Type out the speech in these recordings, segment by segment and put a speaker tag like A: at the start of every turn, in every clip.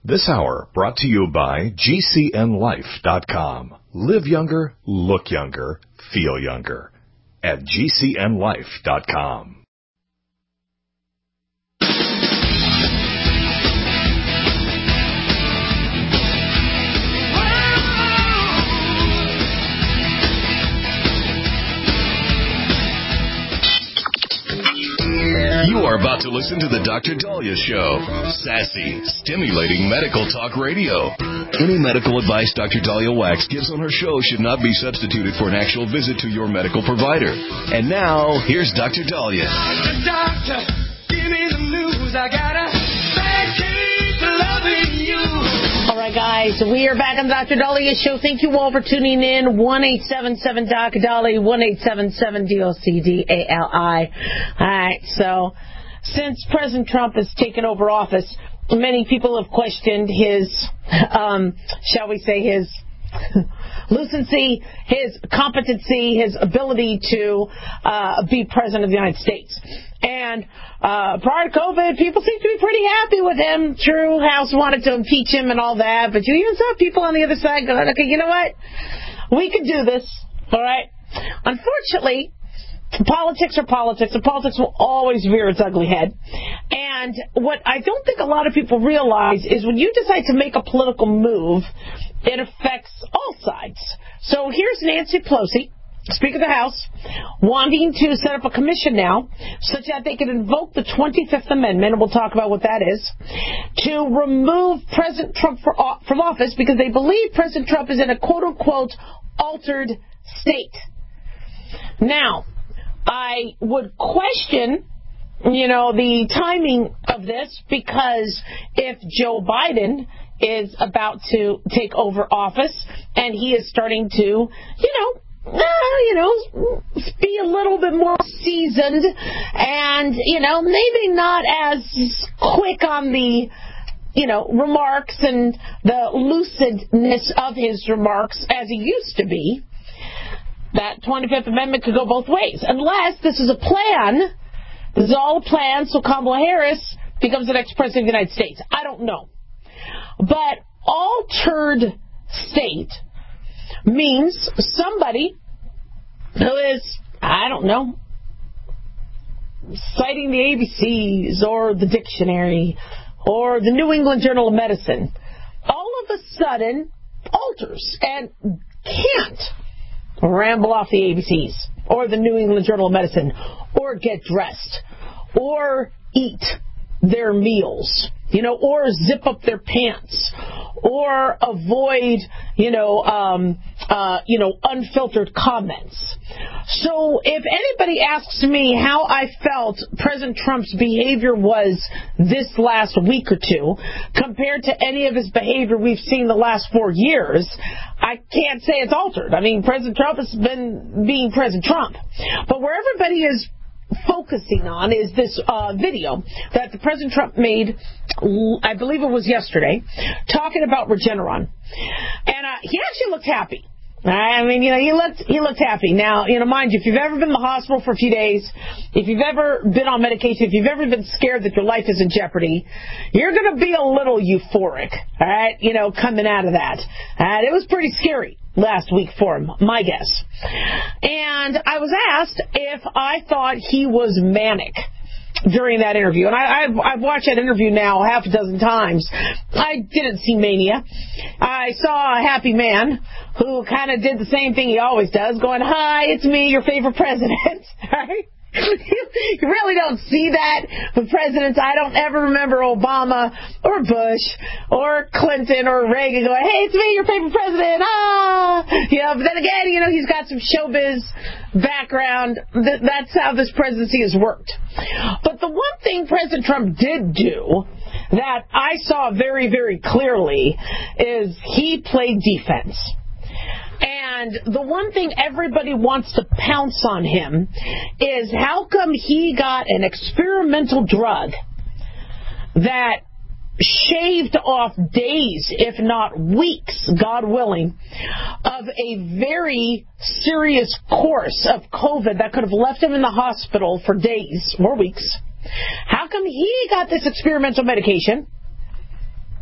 A: This hour brought to you by GCNLife.com. Live younger, look younger, feel younger at GCNLife.com. You are about to listen to the Dr. Daliah Show. Sassy, stimulating medical talk radio. Any medical advice Dr. Daliah Wax gives on her show should not be substituted for an actual visit to your medical provider. And now, here's Dr. Daliah.
B: Doctor, give me the news. I got a bad case of loving you.
C: All right, guys, we are back on the Dr. Daliah Show. Thank you all for tuning in. 1-877-DOC-DALI, 1-877-DOC-DALI. All right, so since President Trump has taken over office, many people have questioned his, shall we say, his lucency, his competency, his ability to be president of the United States. And prior to COVID, people seem to be pretty happy with him. True, House wanted to impeach him and all that, but you even saw people on the other side going, okay, you know what? We could do this, all right? Unfortunately, politics are politics, and politics will always rear its ugly head. And what I don't think a lot of people realize is when you decide to make a political move, it affects all sides. So here's Nancy Pelosi, Speaker of the House, wanting to set up a commission now such that they can invoke the 25th Amendment, and we'll talk about what that is, to remove President Trump from office because they believe President Trump is in a quote-unquote altered state. Now, I would question, the timing of this, because if Joe Biden is about to take over office and he is starting to, be a little bit more seasoned and, maybe not as quick on the, remarks and the lucidness of his remarks as he used to be, that 25th Amendment could go both ways. Unless this is a plan. This is all a plan so Kamala Harris becomes the next president of the United States. I don't know. But altered state means somebody who is, citing the ABCs or the dictionary or the New England Journal of Medicine, all of a sudden alters and can't ramble off the ABCs or the New England Journal of Medicine or get dressed or eat their meals, or zip up their pants or avoid, unfiltered comments. So if anybody asks me how I felt President Trump's behavior was this last week or two compared to any of his behavior we've seen the last 4 years, I can't say it's altered. I mean, President Trump has been being President Trump. But where everybody is focusing on is this video that the President Trump made, I believe it was yesterday, talking about Regeneron. And he actually looked happy. I mean, he looked happy. Now, mind you, if you've ever been in the hospital for a few days, if you've ever been on medication, if you've ever been scared that your life is in jeopardy, you're going to be a little euphoric, all right, coming out of that. And it was pretty scary last week for him, my guess. And I was asked if I thought he was manic during that interview. And I've watched that interview now half a dozen times. I didn't see mania. I saw a happy man who kind of did the same thing he always does, going, "Hi, it's me, your favorite president." Right? You really don't see that with presidents. I don't ever remember Obama or Bush or Clinton or Reagan going, "Hey, it's me, your favorite president." But then again, he's got some showbiz background. That's how this presidency has worked. But the one thing President Trump did do that I saw very, very clearly is he played defense. And the one thing everybody wants to pounce on him is how come he got an experimental drug that shaved off days, if not weeks, God willing, of a very serious course of COVID that could have left him in the hospital for days or weeks. How come he got this experimental medication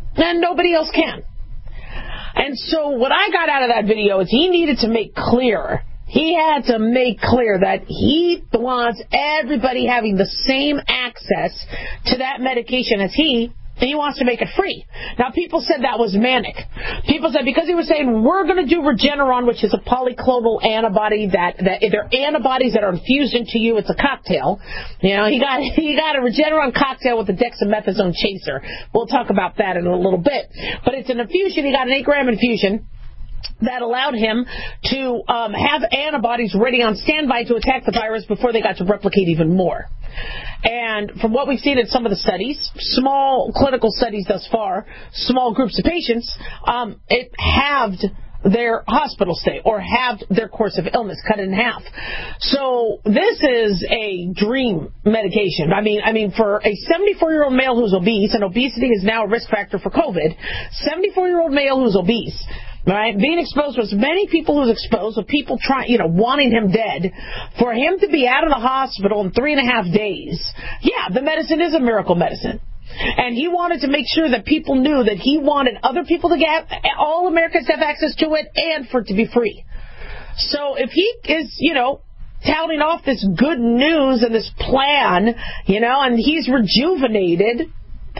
C: and nobody else can. And so what I got out of that video is he needed to make clear, he had to make clear that he wants everybody having the same access to that medication as he wants to make it free. Now, people said that was manic. People said because he was saying, we're going to do Regeneron, which is a polyclonal antibody that they're antibodies that are infused into you. It's a cocktail. You know, he got a Regeneron cocktail with a dexamethasone chaser. We'll talk about that in a little bit. But it's an infusion. He got an 8-gram infusion that allowed him to have antibodies ready on standby to attack the virus before they got to replicate even more. And from what we've seen in some of the studies, small clinical studies thus far, small groups of patients, it halved their hospital stay or halved their course of illness, cut it in half. So this is a dream medication. I mean, for a 74-year-old male who's obese, and obesity is now a risk factor for COVID, 74-year-old male who's obese, right, being exposed to as many people who's exposed, with people wanting him dead, for him to be out of the hospital in 3.5 days, yeah, the medicine is a miracle medicine. And he wanted to make sure that people knew that he wanted other people to get, all Americans to have access to it, and for it to be free. So if he is, touting off this good news and this plan, and he's rejuvenated,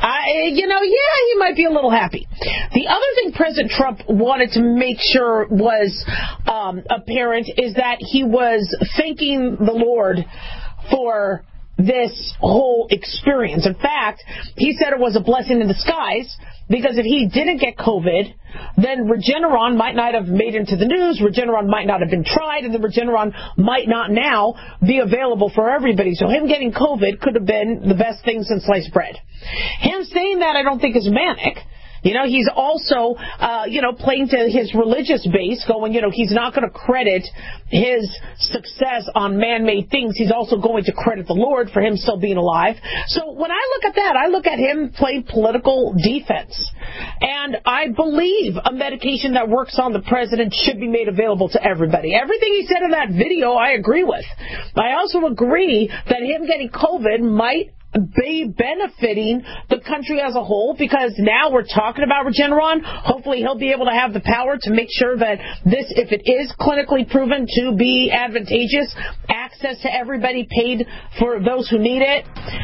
C: he might be a little happy. The other thing President Trump wanted to make sure was apparent is that he was thanking the Lord for this whole experience. In fact, he said it was a blessing in disguise, because if he didn't get COVID, then Regeneron might not have made it into the news, Regeneron might not have been tried, and the Regeneron might not now be available for everybody. So him getting COVID could have been the best thing since sliced bread. Him saying that I don't think is manic. He's also, playing to his religious base, going, he's not going to credit his success on man-made things. He's also going to credit the Lord for him still being alive. So when I look at that, I look at him playing political defense. And I believe a medication that works on the president should be made available to everybody. Everything he said in that video, I agree with. I also agree that him getting COVID might be benefiting the country as a whole, because now we're talking about Regeneron. Hopefully he'll be able to have the power to make sure that this, if it is clinically proven to be advantageous, access to everybody, paid for those who need it.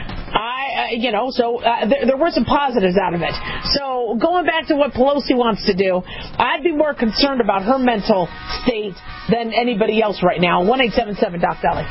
C: There were some positives out of it. So going back to what Pelosi wants to do, I'd be more concerned about her mental state than anybody else right now. 1-877-DOC-DOLLY.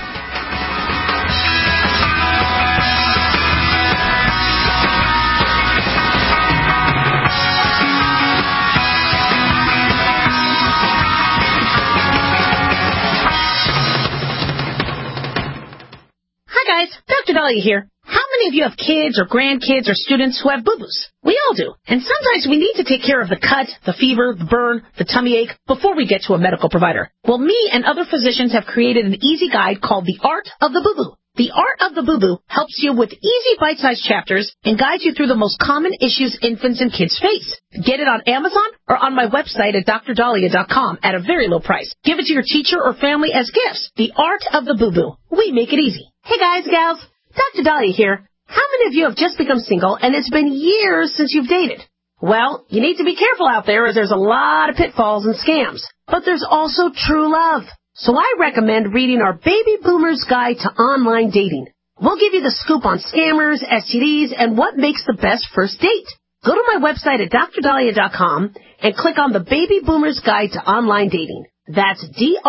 C: Hi guys, Dr. Dahlia here. How many of you have kids or grandkids or students who have boo-boos? We all do. And sometimes we need to take care of the cut, the fever, the burn, the tummy ache before we get to a medical provider. Well, me and other physicians have created an easy guide called The Art of the Boo-Boo. The Art of the Boo-Boo helps you with easy bite-sized chapters and guides you through the most common issues infants and kids face. Get it on Amazon or on my website at drdahlia.com at a very low price. Give it to your teacher or family as gifts. The Art of the Boo-Boo. We make it easy. Hey guys, gals, Dr. Dahlia here. How many of you have just become single and it's been years since you've dated? Well, you need to be careful out there, as there's a lot of pitfalls and scams. But there's also true love. So I recommend reading our Baby Boomer's Guide to Online Dating. We'll give you the scoop on scammers, STDs, and what makes the best first date. Go to my website at drdahlia.com and click on the Baby Boomer's Guide to Online Dating. That's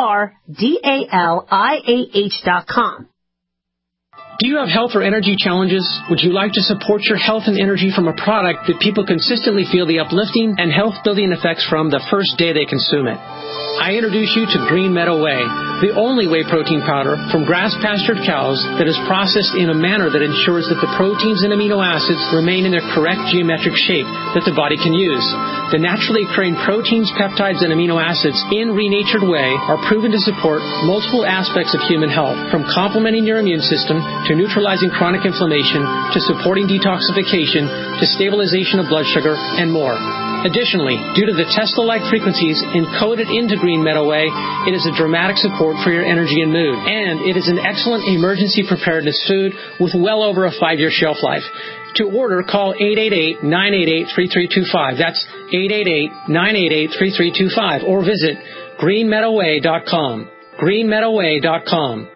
C: drdaliah.com.
D: Do you have health or energy challenges? Would you like to support your health and energy from a product that people consistently feel the uplifting and health-building effects from the first day they consume it? I introduce you to Green Meadow Whey, the only whey protein powder from grass-pastured cows that is processed in a manner that ensures that the proteins and amino acids remain in their correct geometric shape that the body can use. The naturally occurring proteins, peptides, and amino acids in renatured whey are proven to support multiple aspects of human health, from complementing your immune system to neutralizing chronic inflammation to supporting detoxification to stabilization of blood sugar and more. Additionally, due to the Tesla-like frequencies encoded into Green Meadow Whey, it is a dramatic support for your energy and mood. And it is an excellent emergency preparedness food with well over a 5-year shelf life. To order, call 888-988-3325. That's 888-988-3325. Or visit greenmeadowway.com. greenmeadowway.com.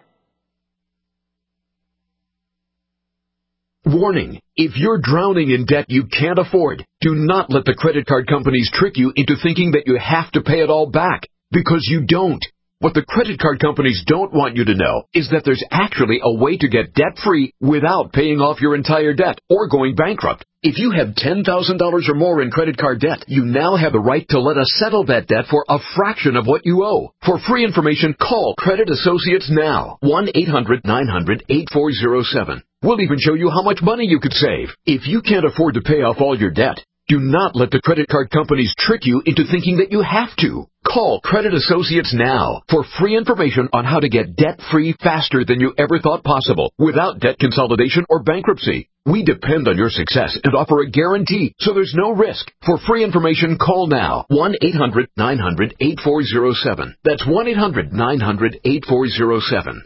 E: Warning. If you're drowning in debt you can't afford, do not let the credit card companies trick you into thinking that you have to pay it all back, because you don't. What the credit card companies don't want you to know is that there's actually a way to get debt-free without paying off your entire debt or going bankrupt. If you have $10,000 or more in credit card debt, you now have the right to let us settle that debt for a fraction of what you owe. For free information, call Credit Associates now. 1-800-900-8407. We'll even show you how much money you could save. If you can't afford to pay off all your debt, do not let the credit card companies trick you into thinking that you have to. Call Credit Associates now for free information on how to get debt-free faster than you ever thought possible without debt consolidation or bankruptcy. We depend on your success and offer a guarantee, so there's no risk. For free information, call now. 1-800-900-8407. That's 1-800-900-8407.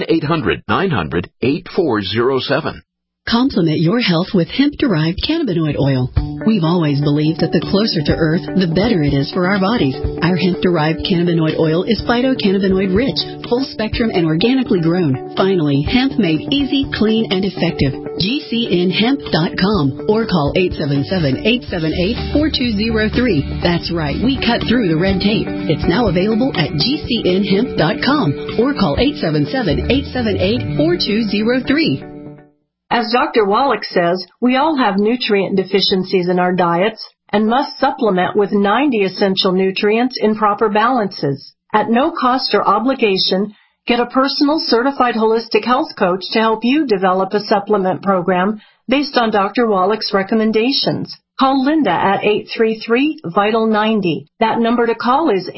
E: 1-800-900-8407.
F: Complement your health with hemp-derived cannabinoid oil. We've always believed that the closer to Earth, the better it is for our bodies. Our hemp-derived cannabinoid oil is phytocannabinoid-rich, full-spectrum, and organically grown. Finally, hemp made easy, clean, and effective. GCNhemp.com or call 877-878-4203. That's right, we cut through the red tape. It's now available at GCNhemp.com or call 877-878-4203.
G: As Dr. Wallach says, we all have nutrient deficiencies in our diets and must supplement with 90 essential nutrients in proper balances. At no cost or obligation, get a personal certified holistic health coach to help you develop a supplement program based on Dr. Wallach's recommendations. Call Linda at 833-VITAL-90. That number to call is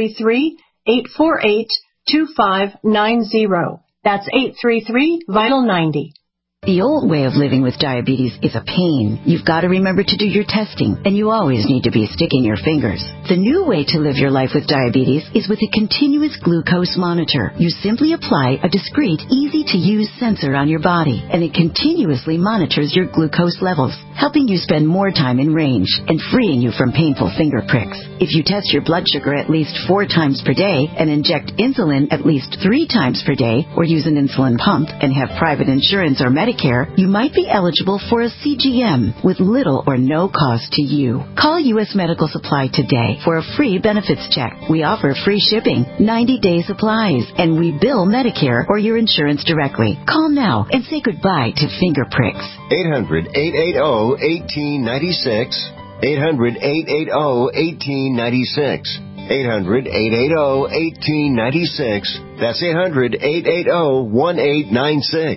G: 833-848-2590. That's 833-VITAL-90.
H: The old way of living with diabetes is a pain. You've got to remember to do your testing, and you always need to be sticking your fingers. The new way to live your life with diabetes is with a continuous glucose monitor. You simply apply a discreet, easy-to-use sensor on your body, and it continuously monitors your glucose levels, helping you spend more time in range and freeing you from painful finger pricks. If you test your blood sugar at least 4 times per day and inject insulin at least 3 times per day, or use an insulin pump and have private insurance or Medicare, you might be eligible for a CGM with little or no cost to you. Call U.S. Medical Supply today for a free benefits check. We offer free shipping, 90-day supplies, and we bill Medicare or your insurance directly. Call now and say goodbye to finger pricks.
I: 800-880-1896. 800-880-1896. 800-880-1896. That's 800-880-1896.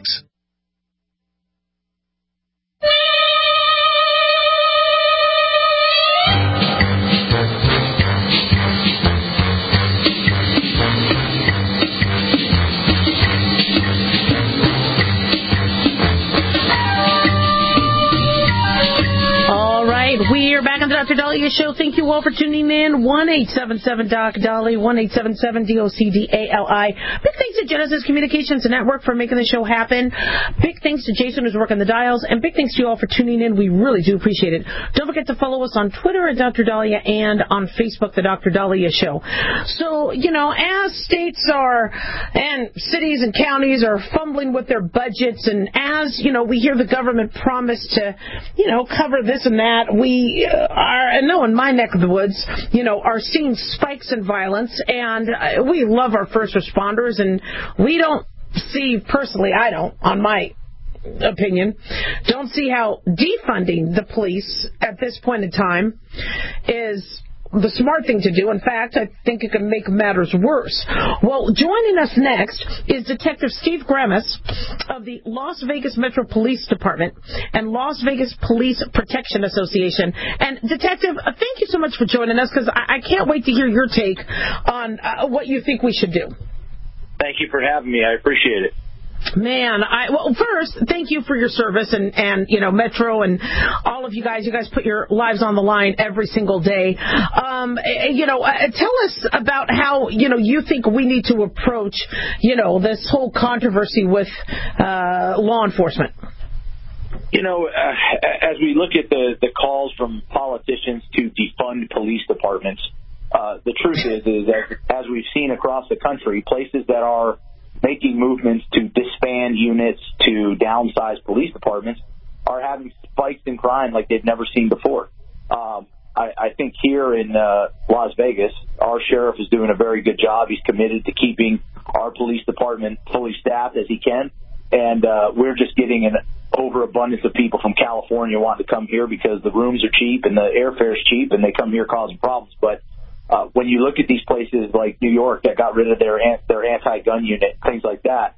C: We are back on the Dr. Dahlia Show. Thank you all for tuning in. 1-877-DOC-DALI, 1-877-DOC-DALI. Big thanks to Genesis Communications Network for making the show happen. Big thanks to Jason who's working the dials. And big thanks to you all for tuning in. We really do appreciate it. Don't forget to follow us on Twitter at Dr. Dahlia and on Facebook, The Dr. Dahlia Show. So, as states are, and cities and counties are fumbling with their budgets, and as, we hear the government promise to, cover this and that, we are, and no, in my neck of the woods, are seeing spikes in violence, and we love our first responders, and we don't see, personally, I don't, on my opinion, don't see how defunding the police at this point in time is the smart thing to do. In fact, I think it can make matters worse. Well, joining us next is Detective Steve Gramis of the Las Vegas Metro Police Department and Las Vegas Police Protection Association. And, Detective, thank you so much for joining us, because I can't wait to hear your take on what you think we should do.
J: Thank you for having me. I appreciate it.
C: Man, first, thank you for your service and Metro and all of you guys. You guys put your lives on the line every single day. Tell us about how, you think we need to approach, this whole controversy with law enforcement.
J: As we look at the calls from politicians to defund police departments, the truth is that, as we've seen across the country, places that are making movements to disband units, to downsize police departments, are having spikes in crime like they've never seen before. I think here in Las Vegas, our sheriff is doing a very good job. He's committed to keeping our police department fully staffed as he can. And we're just getting an overabundance of people from California wanting to come here because the rooms are cheap and the airfare is cheap, and they come here causing problems. But when you look at these places like New York that got rid of their anti-gun unit, things like that,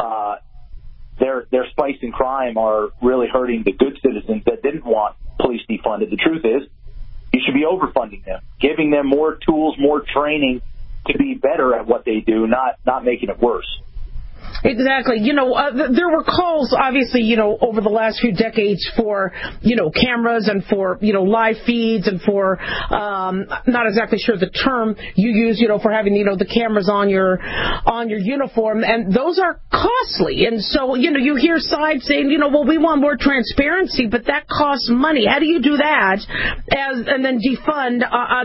J: their spikes in crime are really hurting the good citizens that didn't want police defunded. The truth is, you should be overfunding them, giving them more tools, more training to be better at what they do, not making it worse.
C: Exactly. There were calls, obviously, over the last few decades for, cameras and for, live feeds and for, not exactly sure the term you use, for having, the cameras on your uniform. And those are costly. And so, you hear sides saying, well, we want more transparency, but that costs money. How do you do that and then defund,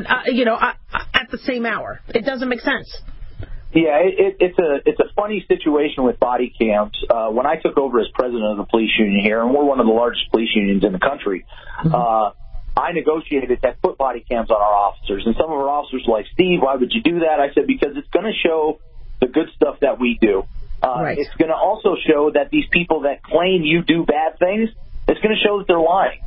C: at the same hour? It doesn't make sense.
J: Yeah, it's a funny situation with body cams. When I took over as president of the police union here, and we're one of the largest police unions in the country, I negotiated to put body cams on our officers. And some of our officers were like, Steve, why would you do that? I said, because it's going to show the good stuff that we do. Right. It's going to also show that these people that claim you do bad things, it's going to show that they're lying.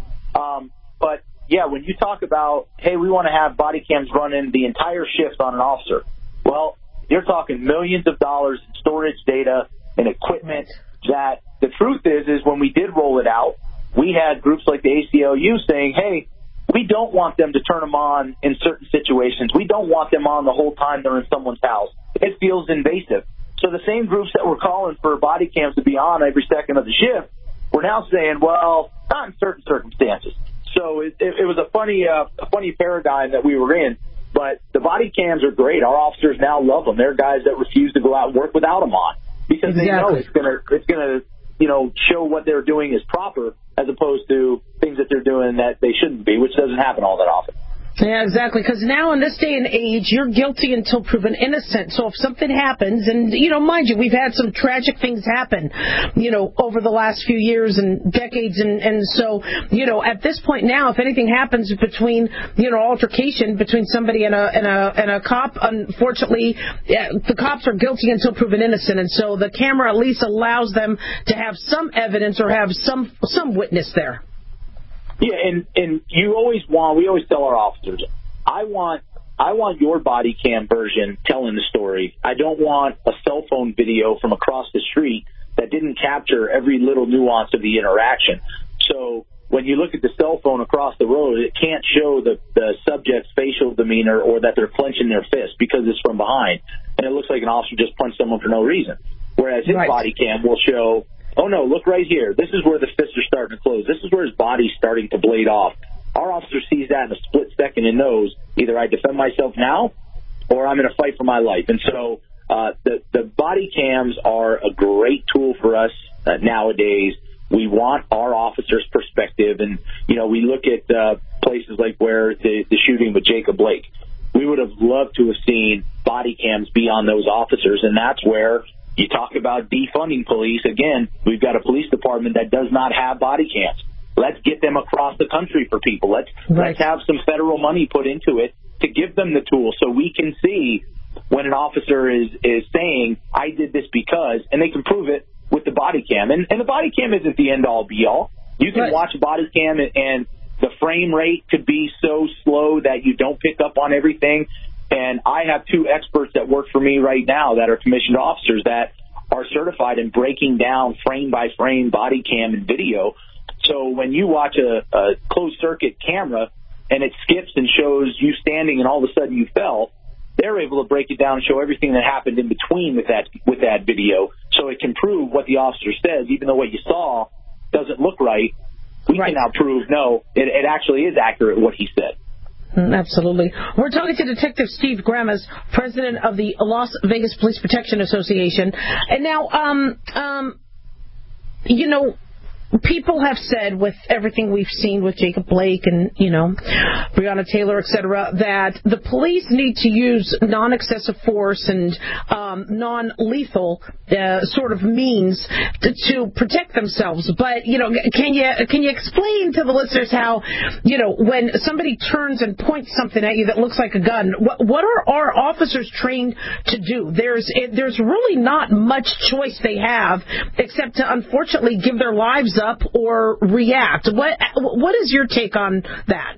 J: But, yeah, when you talk about, hey, we want to have body cams running the entire shift on an officer, well, you're talking millions of dollars in storage data and equipment that the truth is when we did roll it out, we had groups like the ACLU saying, hey, we don't want them to turn them on in certain situations. We don't want them on the whole time they're in someone's house. It feels invasive. So the same groups that were calling for body cams to be on every second of the shift were now saying, well, not in certain circumstances. So it was a funny paradigm that we were in. But the body cams are great. Our officers now love them. They're guys that refuse to go out and work without them on because they know it's gonna show what they're doing is proper as opposed to things that they're doing that they shouldn't be, which doesn't happen all that often.
C: Yeah, exactly. Because now in this day and age, you're guilty until proven innocent. So if something happens, and, mind you, we've had some tragic things happen, over the last few years and decades. And so, at this point now, if anything happens between, altercation between somebody and a cop, unfortunately, the cops are guilty until proven innocent. And so the camera at least allows them to have some evidence or have some witness there.
J: Yeah, and we always tell our officers, I want your body cam version telling the story. I don't want a cell phone video from across the street that didn't capture every little nuance of the interaction. So when you look at the cell phone across the road, it can't show the subject's facial demeanor or that they're clenching their fist because it's from behind. And it looks like an officer just punched someone for no reason. Whereas his body cam will show, oh, no, look right here. This is where the fists are starting to close. This is where his body's starting to blade off. Our officer sees that in a split second and knows either I defend myself now or I'm in a fight for my life. And so the body cams are a great tool for us nowadays. We want our officers' perspective. And, we look at places like where the shooting with Jacob Blake. We would have loved to have seen body cams be on those officers, and that's where you talk about defunding police. Again, we've got a police department that does not have body cams. Let's get them across the country for people. Let's have some federal money put into it to give them the tools so we can see when an officer is saying, I did this because, and they can prove it with the body cam. And the body cam isn't the end-all, be-all. You can watch a body cam and the frame rate could be so slow that you don't pick up on everything. And I have two experts that work for me right now that are commissioned officers that are certified in breaking down frame-by-frame body cam and video. So when you watch a closed-circuit camera and it skips and shows you standing and all of a sudden you fell, they're able to break it down and show everything that happened in between with that video so it can prove what the officer says, even though what you saw doesn't look right. We can now prove, no, it actually is accurate what he said.
C: Absolutely. We're talking to Detective Steve Grammas, president of the Las Vegas Police Protection Association. And now, people have said, with everything we've seen with Jacob Blake and, Breonna Taylor, etc., that the police need to use non-excessive force and non-lethal sort of means to protect themselves. But, can you explain to the listeners how, when somebody turns and points something at you that looks like a gun, what are our officers trained to do? There's really not much choice they have except to unfortunately give their lives up or react. What is your take on that?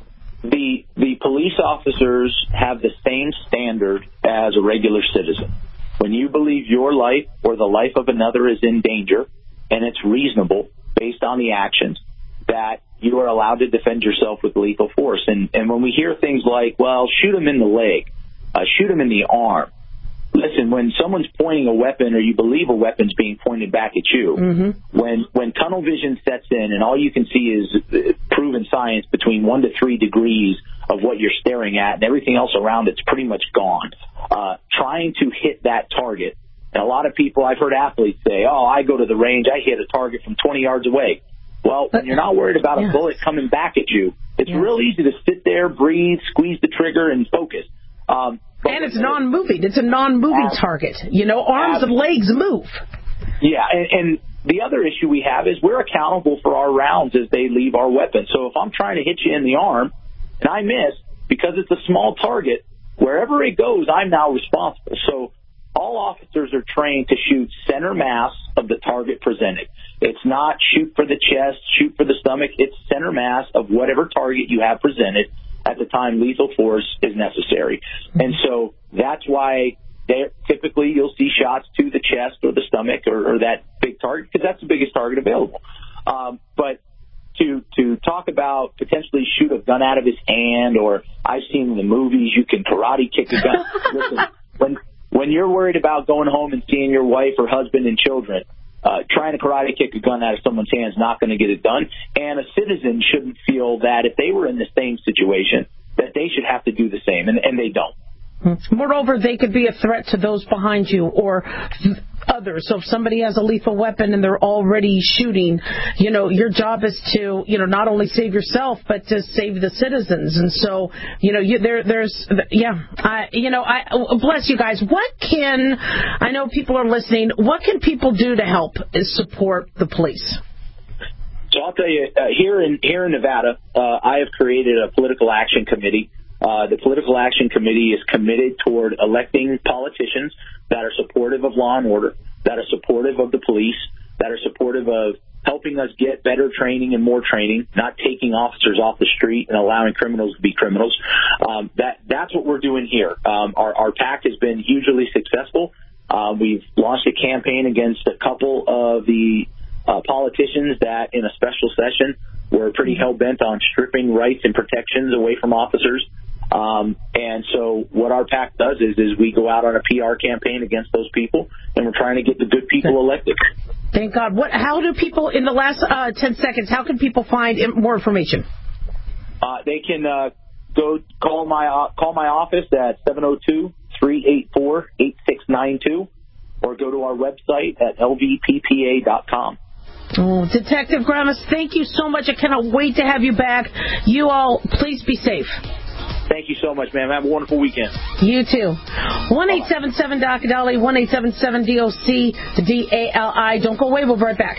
J: The police officers have the same standard as a regular citizen. When you believe your life or the life of another is in danger, and it's reasonable based on the actions, that you are allowed to defend yourself with lethal force. And when we hear things like, well, shoot him in the leg, shoot him in the arm. Listen, when someone's pointing a weapon or you believe a weapon's being pointed back at you, when tunnel vision sets in and all you can see is proven science between 1 to 3 degrees of what you're staring at and everything else around it's pretty much gone, trying to hit that target. And a lot of people, I've heard athletes say, I go to the range, I hit a target from 20 yards away. Well, when you're not worried about a bullet coming back at you, it's real easy to sit there, breathe, squeeze the trigger, and focus.
C: And it's non-moving. It's a non-moving target. Arms and legs move.
J: Yeah, and the other issue we have is we're accountable for our rounds as they leave our weapon. So if I'm trying to hit you in the arm and I miss, because it's a small target, wherever it goes, I'm now responsible. So all officers are trained to shoot center mass of the target presented. It's not shoot for the chest, shoot for the stomach. It's center mass of whatever target you have presented at the time lethal force is necessary. And so that's why typically you'll see shots to the chest or the stomach or that big target, because that's the biggest target available. But to talk about potentially shoot a gun out of his hand, or I've seen in the movies you can karate kick a gun. Listen, when you're worried about going home and seeing your wife or husband and children, trying to karate kick a gun out of someone's hand is not going to get it done. And a citizen shouldn't feel that if they were in the same situation, that they should have to do the same, and they don't.
C: Moreover, they could be a threat to those behind you or others. So if somebody has a lethal weapon and they're already shooting, your job is to, not only save yourself, but to save the citizens. And so, bless you guys. I know people are listening, what can people do to help support the police?
J: So I'll tell you, here in Nevada, I have created a political action committee. The Political Action Committee is committed toward electing politicians that are supportive of law and order, that are supportive of the police, that are supportive of helping us get better training and more training, not taking officers off the street and allowing criminals to be criminals. That's what we're doing here. Our PAC has been hugely successful. We've launched a campaign against a couple of the politicians that in a special session were pretty hell-bent on stripping rights and protections away from officers. And so what our PAC does is we go out on a PR campaign against those people, and we're trying to get the good people elected.
C: Thank God. How do people, in the last 10 seconds, how can people find more information?
J: They can go call my office at 702-384-8692, or go to our website at lvppa.com.
C: Oh, Detective Grammas, thank you so much. I cannot wait to have you back. You all, please be safe.
J: Thank you so much, ma'am. Have a wonderful weekend.
C: You too. 1-877-DOC-DALI, 1-877-DOC-DALI. Don't go away. We'll be right back.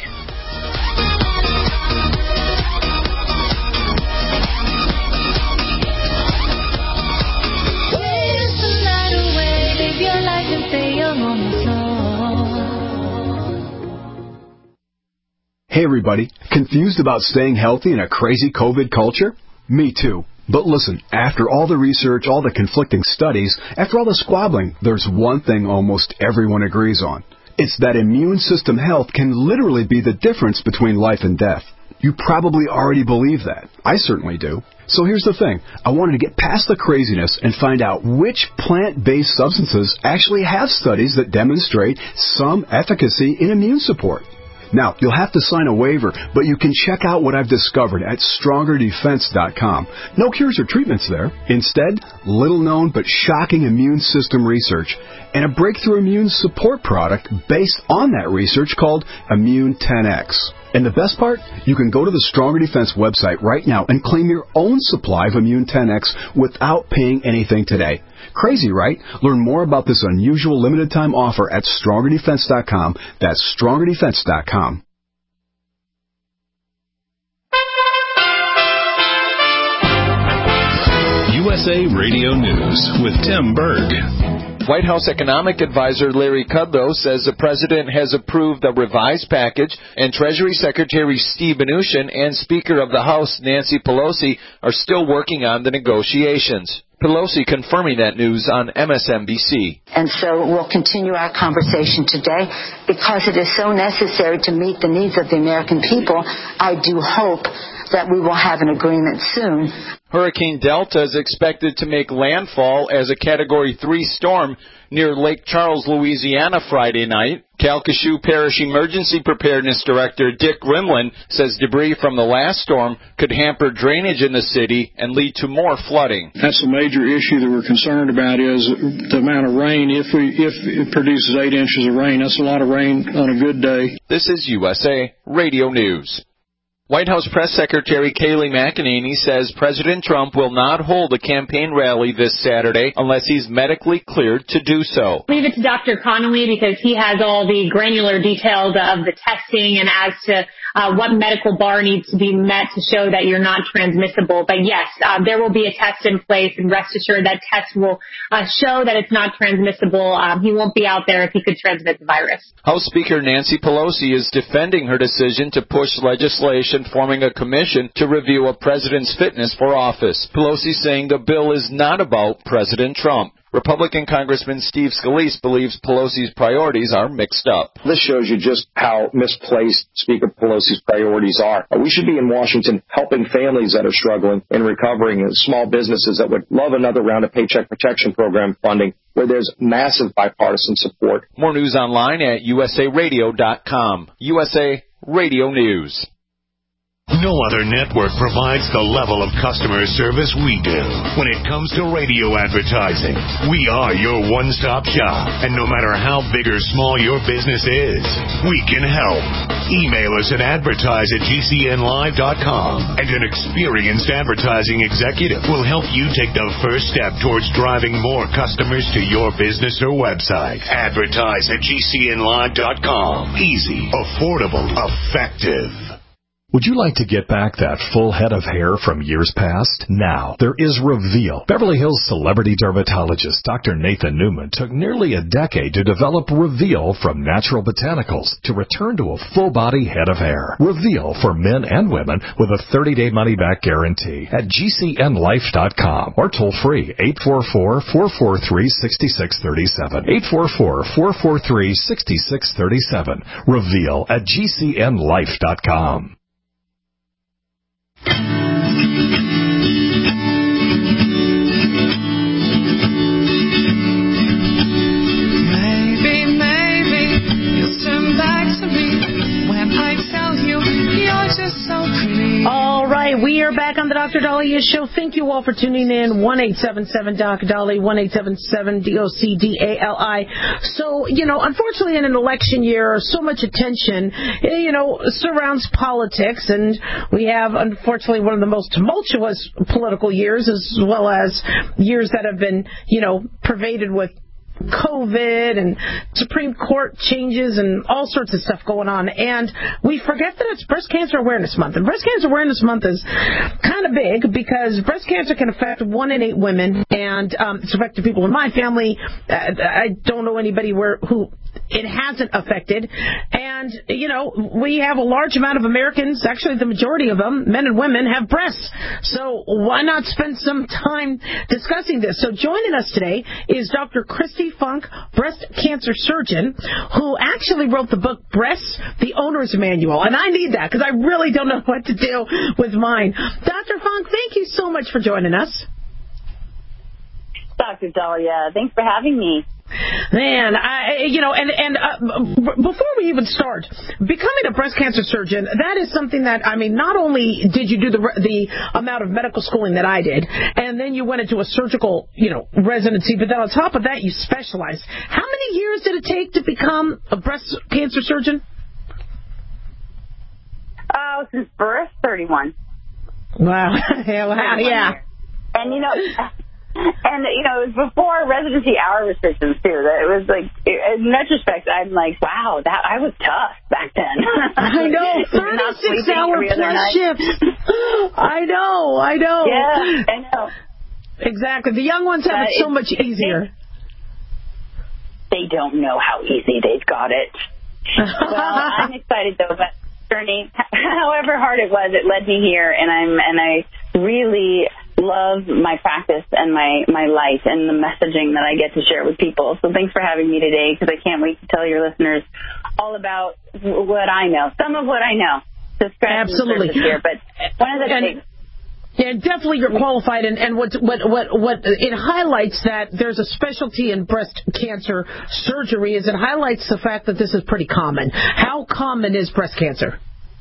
K: Hey everybody, confused about staying healthy in a crazy COVID culture? Me too. But listen, after all the research, all the conflicting studies, after all the squabbling, there's one thing almost everyone agrees on. It's that immune system health can literally be the difference between life and death. You probably already believe that. I certainly do. So here's the thing. I wanted to get past the craziness and find out which plant-based substances actually have studies that demonstrate some efficacy in immune support. Now, you'll have to sign a waiver, but you can check out what I've discovered at StrongerDefense.com. No cures or treatments there. Instead, little-known but shocking immune system research and a breakthrough immune support product based on that research called Immune 10X. And the best part? You can go to the Stronger Defense website right now and claim your own supply of Immune 10X without paying anything today. Crazy, right? Learn more about this unusual limited-time offer at StrongerDefense.com. That's StrongerDefense.com.
A: USA Radio News with Tim Berg.
L: White House economic advisor Larry Kudlow says the president has approved a revised package, and Treasury Secretary Steve Mnuchin and Speaker of the House Nancy Pelosi are still working on the negotiations. Pelosi confirming that news on MSNBC.
M: And so we'll continue our conversation today because it is so necessary to meet the needs of the American people. I do hope that we will have an agreement soon.
L: Hurricane Delta is expected to make landfall as a Category 3 storm near Lake Charles, Louisiana, Friday night. Calcasieu Parish Emergency Preparedness Director Dick Rimland says debris from the last storm could hamper drainage in the city and lead to more flooding.
N: That's a major issue that we're concerned about is the amount of rain. If it produces 8 inches of rain, that's a lot of rain on a good day.
L: This is USA Radio News. White House Press Secretary Kayleigh McEnany says President Trump will not hold a campaign rally this Saturday unless he's medically cleared to do so.
O: Leave it to Dr. Connolly because he has all the granular details of the testing and as to what medical bar needs to be met to show that you're not transmissible. But yes, there will be a test in place, and rest assured that test will show that it's not transmissible. He won't be out there if he could transmit the virus.
L: House Speaker Nancy Pelosi is defending her decision to push legislation forming a commission to review a president's fitness for office. Pelosi saying the bill is not about President Trump. Republican Congressman Steve Scalise believes Pelosi's priorities are mixed up.
P: This shows you just how misplaced Speaker Pelosi's priorities are. We should be in Washington helping families that are struggling and recovering and small businesses that would love another round of Paycheck Protection Program funding where there's massive bipartisan support.
L: More news online at usaradio.com. USA Radio News.
A: No other network provides the level of customer service we do. When it comes to radio advertising, we are your one-stop shop. And no matter how big or small your business is, we can help. Email us at advertise@gcnlive.com, and an experienced advertising executive will help you take the first step towards driving more customers to your business or website. Advertise@gcnlive.com. Easy, affordable, effective.
Q: Would you like to get back that full head of hair from years past? Now, there is Reveal. Beverly Hills celebrity dermatologist Dr. Nathan Newman took nearly a decade to develop Reveal from natural botanicals to return to a full-body head of hair. Reveal for men and women with a 30-day money-back guarantee at GCNlife.com or toll-free 844-443-6637. 844-443-6637. Reveal at GCNlife.com.
B: Maybe you'll turn back to me when I tell you you're just so pretty.
C: All right, we are back on the Dr. Dahlia Show. Thank you all for tuning in. 1-877-DOC-DALI, 1-877-DOC-DALI. So, unfortunately in an election year, so much attention, surrounds politics, and we have, unfortunately, one of the most tumultuous political years, as well as years that have been, pervaded with COVID and Supreme Court changes and all sorts of stuff going on. And we forget that it's Breast Cancer Awareness Month. And Breast Cancer Awareness Month is kind of big because breast cancer can affect 1 in 8 women, and it's affected people in my family. I don't know anybody who it hasn't affected. And, we have a large amount of Americans, actually the majority of them, men and women, have breasts. So why not spend some time discussing this? So joining us today is Dr. Christy Funk, breast cancer surgeon, who actually wrote the book Breasts, the Owner's Manual. And I need that because I really don't know what to do with mine. Dr. Funk, thank you so much for joining us.
R: Dr. Dahlia, thanks for having me.
C: Man, before we even start, becoming a breast cancer surgeon, that is something that, not only did you do the amount of medical schooling that I did, and then you went into a surgical, residency, but then on top of that, you specialized. How many years did it take to become a breast cancer surgeon?
R: Oh, since birth, 31.
C: Wow. Yeah.
R: And, it was before residency hour restrictions, too. It was like, in retrospect, I'm like, wow, I was tough back then.
C: I know, 36-hour plus shifts. I know.
R: Yeah, I know.
C: Exactly. The young ones have it so much easier.
R: They don't know how easy they've got it. Well, I'm excited, though, about the journey. However hard it was, it led me here, and I really love my practice and my life and the messaging that I get to share with people. So thanks for having me today, because I can't wait to tell your listeners all about what I know, some of what I know.
C: Absolutely.
R: Here, but one of the things.
C: Yeah, definitely you're qualified, and what it highlights that there's a specialty in breast cancer surgery is it highlights the fact that this is pretty common. How common is breast cancer?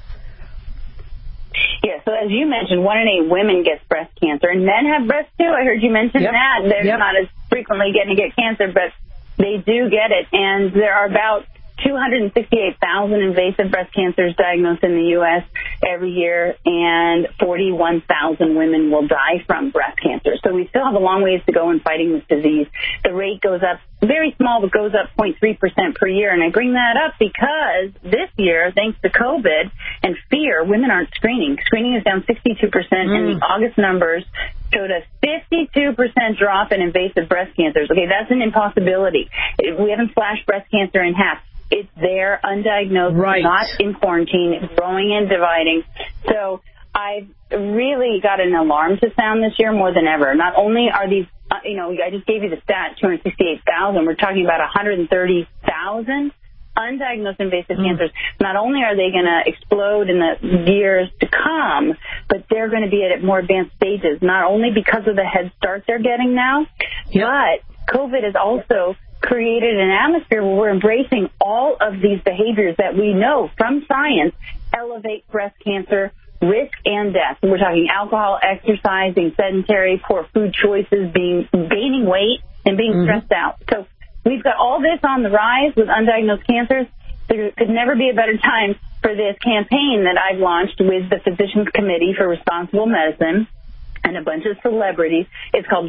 R: Yeah, so as you mentioned, 1 in 8 women gets breast cancer, and men have breast too. I heard you mention that. They're not as frequently getting to get cancer, but they do get it, and there are about 268,000 invasive breast cancers diagnosed in the U.S. every year, and 41,000 women will die from breast cancer. So we still have a long ways to go in fighting this disease. The rate goes up, very small, but goes up 0.3% per year. And I bring that up because this year, thanks to COVID and fear, women aren't screening. Screening is down 62%, and the August numbers showed a 52% drop in invasive breast cancers. Okay, that's an impossibility. We haven't slashed breast cancer in half. It's there, undiagnosed, not in quarantine, growing and dividing. So I've really got an alarm to sound this year more than ever. Not only are these, I just gave you the stat, 268,000. We're talking about 130,000 undiagnosed invasive cancers. Not only are they going to explode in the years to come, but they're going to be at more advanced stages, not only because of the head start they're getting now, but COVID is also created an atmosphere where we're embracing all of these behaviors that we know from science elevate breast cancer risk and death. We're talking alcohol, exercise, being sedentary, poor food choices, gaining weight, and being stressed out. So we've got all this on the rise with undiagnosed cancers. There could never be a better time for this campaign that I've launched with the Physicians Committee for Responsible Medicine and a bunch of celebrities. It's called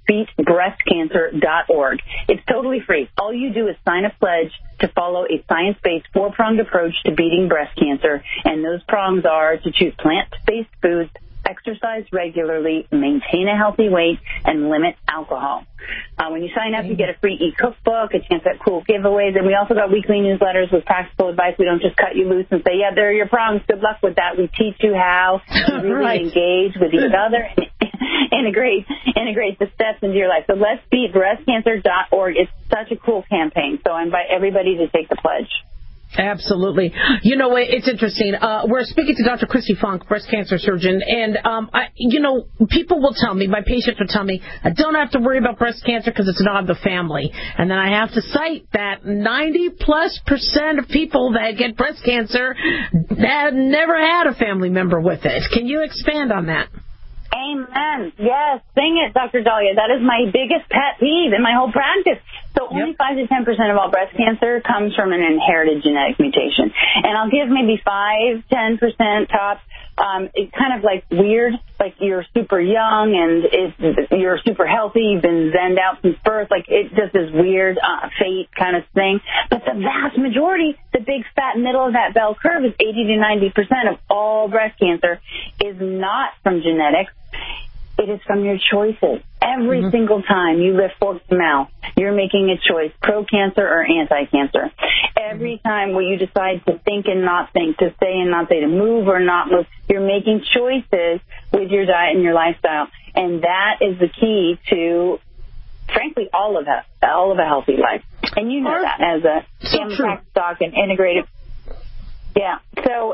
R: letsbeatbreastcancer.org. It's totally free. All you do is sign a pledge to follow a science-based 4-pronged approach to beating breast cancer, and those prongs are to choose plant-based foods, exercise regularly, maintain a healthy weight, and limit alcohol. When you sign up, you get a free e-cookbook, a chance at cool giveaways, and we also got weekly newsletters with practical advice. We don't just cut you loose and say, yeah, there are your prongs. Good luck with that. We teach you how to really engage with each other and integrate the steps into your life. So let's beat breastcancer.org. It's such a cool campaign. So I invite everybody to take the pledge.
C: Absolutely. It's interesting. We're speaking to Dr. Christy Funk, breast cancer surgeon, and people will tell me, my patients will tell me, I don't have to worry about breast cancer because it's not of the family. And then I have to cite that 90+% of people that get breast cancer have never had a family member with it. Can you expand on that?
R: Amen. Yes, sing it, Dr. Dahlia. That is my biggest pet peeve in my whole practice. So only 5 to 10% of all breast cancer comes from an inherited genetic mutation. And I'll give maybe 5-10% tops. It's kind of like weird, like you're super young and you're super healthy, you've been zenned out since birth, like it just is weird fate kind of thing. But the vast majority, the big fat middle of that bell curve is 80 to 90% of all breast cancer is not from genetics. It is from your choices. Every single time you lift fork to mouth, you're making a choice, pro-cancer or anti-cancer. Every time where you decide to think and not think, to say and not say, to move or not move, you're making choices with your diet and your lifestyle. And that is the key to, frankly, all of a healthy life. And you know that as a family practice doc and integrative. Yeah. So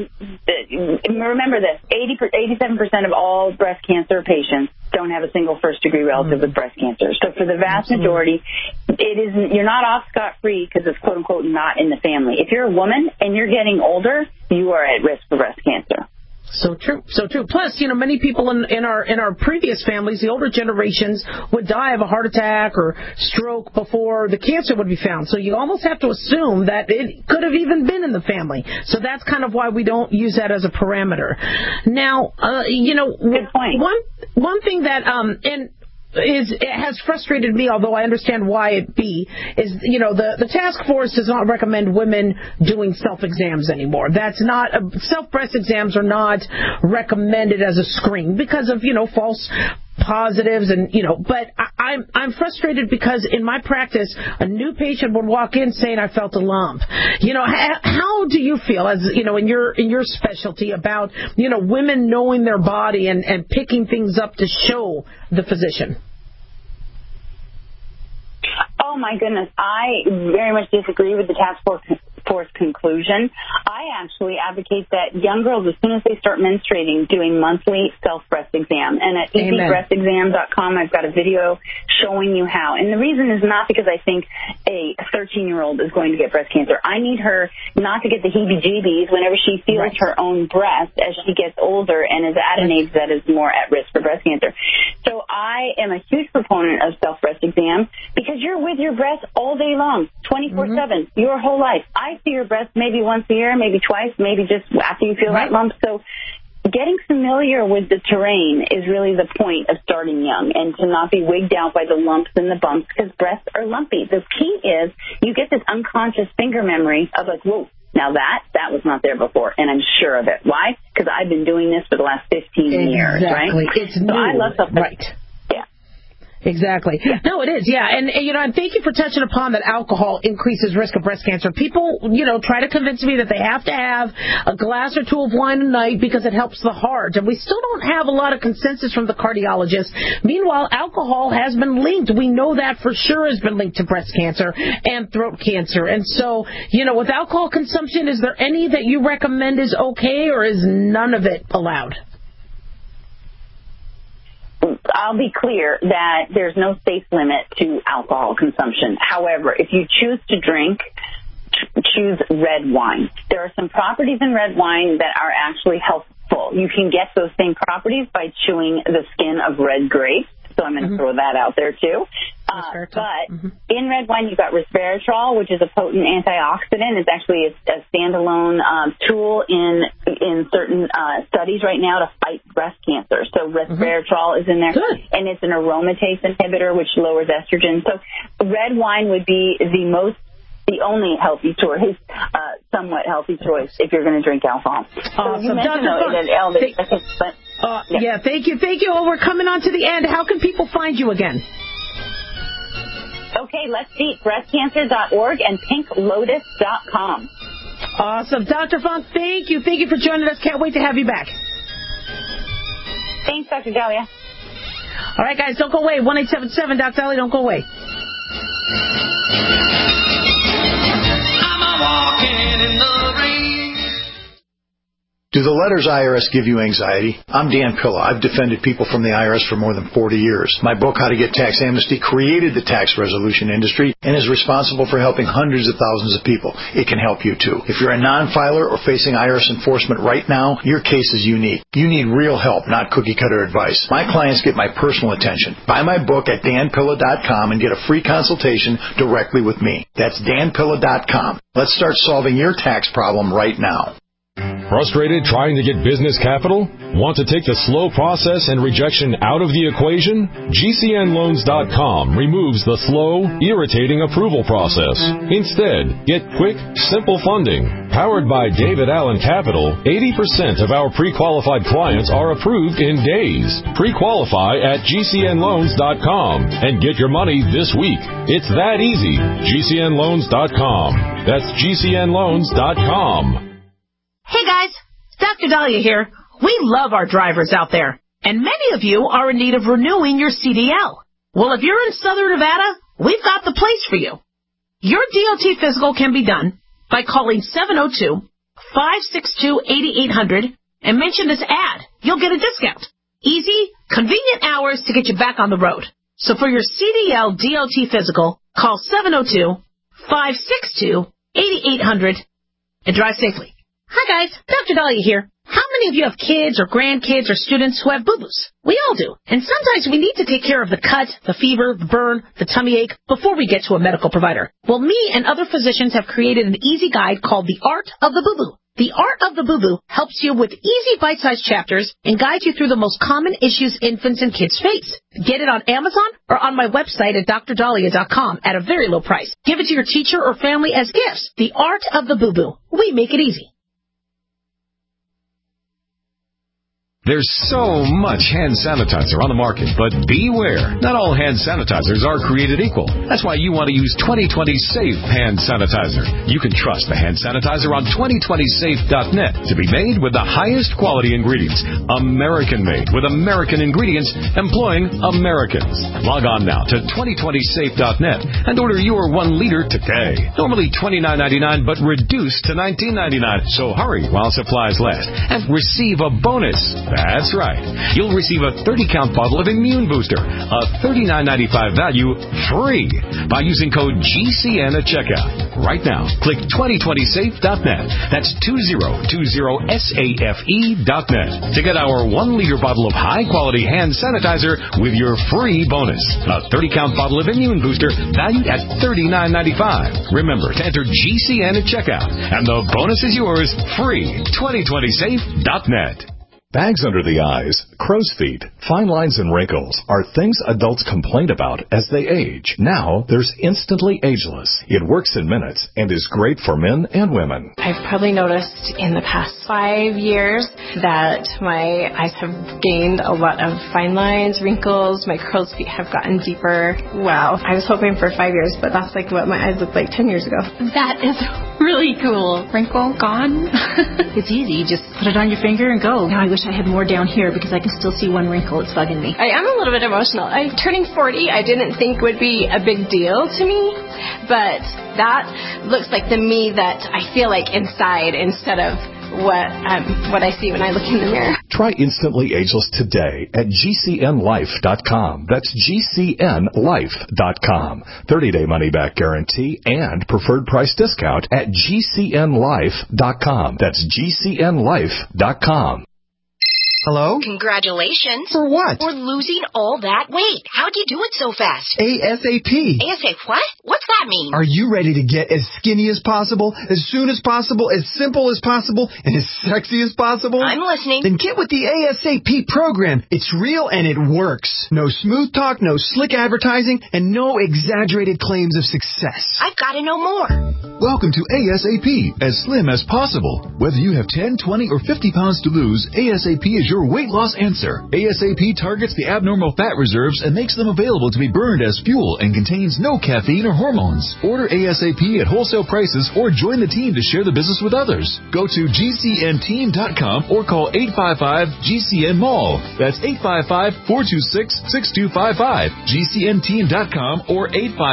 R: remember this: 87% of all breast cancer patients don't have a single first-degree relative with breast cancer. So for the vast majority, you're not off scot-free because it's quote unquote not in the family. If you're a woman and you're getting older, you are at risk for breast cancer.
C: So true. Plus, many people in our previous families, the older generations, would die of a heart attack or stroke before the cancer would be found. So you almost have to assume that it could have even been in the family. So that's kind of why we don't use that as a parameter. Now,
R: good point.
C: One thing that it has frustrated me, although I understand why it be, is, the task force does not recommend women doing self-exams anymore. That's not, self-breast exams are not recommended as a screen because of, false positives and, but I'm frustrated because in my practice, a new patient would walk in saying, I felt a lump. How do you feel as, in your specialty about, women knowing their body and picking things up to show the physician?
R: Oh, my goodness. I very much disagree with the task force conclusion. I actually advocate that young girls, as soon as they start menstruating, doing monthly self-breast exam. And at easybreastexam.com, I've got a video showing you how. And the reason is not because I think a 13-year-old is going to get breast cancer. I need her not to get the heebie-jeebies whenever she feels her own breast as she gets older and is at an age that is more at risk for breast cancer. So I am a huge proponent of self-breast exam because you're with your breast all day long, 24/7, your whole life. I see your breast maybe once a year, maybe twice, maybe just after you feel that lump. So getting familiar with the terrain is really the point of starting young, and to not be wigged out by the lumps and the bumps because breasts are lumpy. The key is you get this unconscious finger memory of like, whoa, now that was not there before, and I'm sure of it. Why? Because I've been doing this for the last 15 years, right?
C: It's
R: so
C: new.
R: I love something.
C: Right. Exactly. No, it is. Yeah. And thank you for touching upon that alcohol increases risk of breast cancer. People, try to convince me that they have to have a glass or two of wine a night because it helps the heart. And we still don't have a lot of consensus from the cardiologists. Meanwhile, alcohol has been linked. We know that for sure has been linked to breast cancer and throat cancer. And so, with alcohol consumption, is there any that you recommend is okay, or is none of it allowed?
R: I'll be clear that there's no safe limit to alcohol consumption. However, if you choose to drink, choose red wine. There are some properties in red wine that are actually helpful. You can get those same properties by chewing the skin of red grapes. So I'm going to throw that out there, too. But in red wine, you've got resveratrol, which is a potent antioxidant. It's actually a standalone tool in certain studies right now to fight breast cancer. So resveratrol is in there. And it's an aromatase inhibitor, which lowers estrogen. So red wine would be the only healthy choice, somewhat healthy choice if you're going to drink alcohol. So you mentioned
C: thank you. Well, we're coming on to the end. How can people find you again?
R: Okay, let's see. Breastcancer.org and pinklotus.com.
C: Awesome. Dr. Funk, thank you. Thank you for joining us. Can't wait to have you back.
R: Thanks, Dr. Dahlia.
C: All right, guys, don't go away. 1-877 Dr. Dahlia, don't go away.
S: Do the letters IRS give you anxiety? I'm Dan Pilla. I've defended people from the IRS for more than 40 years. My book, How to Get Tax Amnesty, created the tax resolution industry and is responsible for helping hundreds of thousands of people. It can help you, too. If you're a non-filer or facing IRS enforcement right now, your case is unique. You need real help, not cookie-cutter advice. My clients get my personal attention. Buy my book at danpilla.com and get a free consultation directly with me. That's danpilla.com. Let's start solving your tax problem right now.
T: Frustrated trying to get business capital? Want to take the slow process and rejection out of the equation? GCNloans.com removes the slow, irritating approval process. Instead, get quick, simple funding. Powered by David Allen Capital, 80% of our pre-qualified clients are approved in days. Pre-qualify at GCNloans.com and get your money this week. It's that easy. GCNloans.com. That's GCNloans.com.
C: Hey guys, Dr. Dahlia here. We love our drivers out there, and many of you are in need of renewing your CDL. Well, if you're in Southern Nevada, we've got the place for you. Your DOT physical can be done by calling 702-562-8800 and mention this ad. You'll get a discount. Easy, convenient hours to get you back on the road. So for your CDL DOT physical, call 702-562-8800 and drive safely. Hi guys, Dr. Dahlia here. How many of you have kids or grandkids or students who have boo-boos? We all do. And sometimes we need to take care of the cut, the fever, the burn, the tummy ache before we get to a medical provider. Well, me and other physicians have created an easy guide called The Art of the Boo-Boo. The Art of the Boo-Boo helps you with easy bite-sized chapters and guides you through the most common issues infants and kids face. Get it on Amazon or on my website at drdahlia.com at a very low price. Give it to your teacher or family as gifts. The Art of the Boo-Boo. We make it easy.
T: There's so much hand sanitizer on the market, but beware. Not all hand sanitizers are created equal. That's why you want to use 2020 Safe Hand Sanitizer. You can trust the hand sanitizer on 2020safe.net to be made with the highest quality ingredients. American-made with American ingredients employing Americans. Log on now to 2020safe.net and order your 1 liter today. Normally $29.99, but reduced to $19.99. So hurry while supplies last and receive a bonus. That's right. You'll receive a 30-count bottle of Immune Booster, a $39.95 value, free by using code GCN at checkout. Right now, click 2020safe.net. That's 2020safe.net to get our 1-liter bottle of high-quality hand sanitizer with your free bonus. A 30-count bottle of Immune Booster valued at $39.95. Remember to enter GCN at checkout, and the bonus is yours free. 2020safe.net.
Q: Bags under the eyes, crow's feet, fine lines and wrinkles are things adults complain about as they age. Now, there's Instantly Ageless. It works in minutes and is great for men and women.
U: I've probably noticed in the past 5 years that my eyes have gained a lot of fine lines, wrinkles, my crow's feet have gotten deeper. Wow. I was hoping for 5 years, but that's like what my eyes looked like 10 years ago.
V: That is really cool. Wrinkle gone. It's easy. You just put it on your finger and go. Now I wish I had more down here because I can still see one wrinkle. It's bugging me.
U: I am a little bit emotional. Turning 40, I didn't think would be a big deal to me, but that looks like the me that I feel like inside instead of what I see when I look in the mirror.
Q: Try Instantly Ageless today at GCNlife.com. That's GCNlife.com. 30-day money-back guarantee and preferred price discount at GCNlife.com. That's GCNlife.com.
W: Hello?
X: Congratulations.
W: For what?
X: For losing all that weight. How'd you do it so fast?
W: ASAP.
X: ASAP what? What's that mean?
W: Are you ready to get as skinny as possible, as soon as possible, as simple as possible, and as sexy as possible?
X: I'm listening.
W: Then get with the ASAP program. It's real and it works. No smooth talk, no slick advertising, and no exaggerated claims of success.
X: I've got to know more.
Y: Welcome to ASAP, as slim as possible. Whether you have 10, 20, or 50 pounds to lose, ASAP is your weight loss answer. ASAP targets the abnormal fat reserves and makes them available to be burned as fuel and contains no caffeine or hormones. Order ASAP at wholesale prices or join the team to share the business with others. Go to GCNteam.com or call 855-GCN-MALL. That's 855-426-6255. GCNteam.com or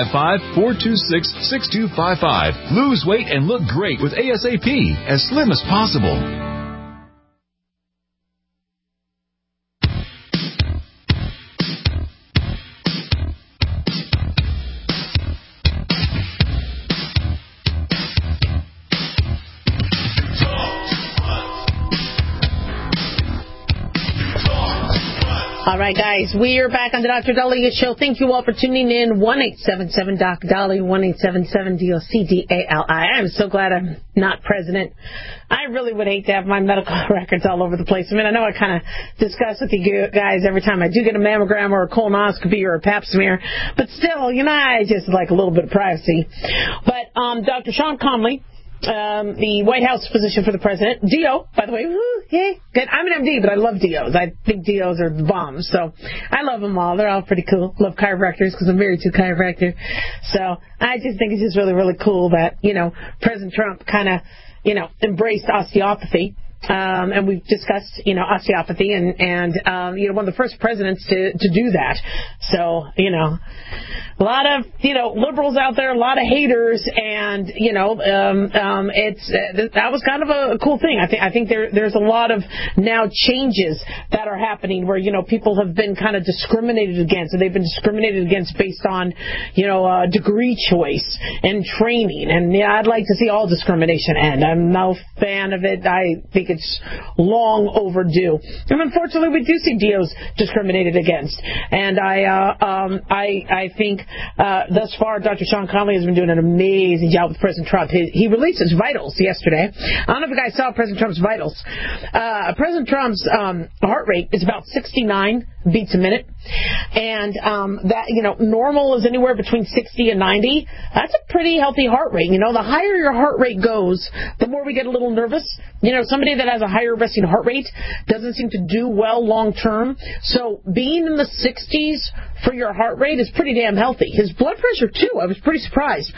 Y: 855-426-6255. Lose weight and look great with ASAP, as slim as possible.
C: All right, guys, we are back on the Dr. Dahlia Show. Thank you all for tuning in. 1-877-DOC-DALI, 1-877-DOC-DALI. I'm so glad I'm not president. I really would hate to have my medical records all over the place. I mean, I know I kind of discuss with you guys every time I do get a mammogram or a colonoscopy or a pap smear, but still, you know, I just like a little bit of privacy. But Dr. Sean Conley, the White House physician for the president. DO, by the way. Woo, yay. Good. I'm an MD, but I love DOs. I think DOs are the bombs. So I love them all. They're all pretty cool. Love chiropractors because I'm married to a chiropractor. So I just think it's just really, really cool that, you know, President Trump kind of, you know, embraced osteopathy. And we've discussed, you know, osteopathy and you know, one of the first presidents to do that. So, a lot of, liberals out there, a lot of haters, and, that was kind of a cool thing. I think there's a lot of now changes that are happening where, people have been kind of discriminated against, and they've been discriminated against based on, degree choice and training. And I'd like to see all discrimination end. I'm no fan of it. I think it's long overdue. And unfortunately, we do see DOs discriminated against. And I think thus far, Dr. Sean Conley has been doing an amazing job with President Trump. He released his vitals yesterday. I don't know if you guys saw President Trump's vitals. President Trump's heart rate is about 69 beats a minute. And that, normal is anywhere between 60 and 90. That's a pretty healthy heart rate. The higher your heart rate goes, the more we get a little nervous. Somebody that has a higher resting heart rate doesn't seem to do well long term. So being in the 60s for your heart rate is pretty damn healthy. His blood pressure, too, I was pretty surprised.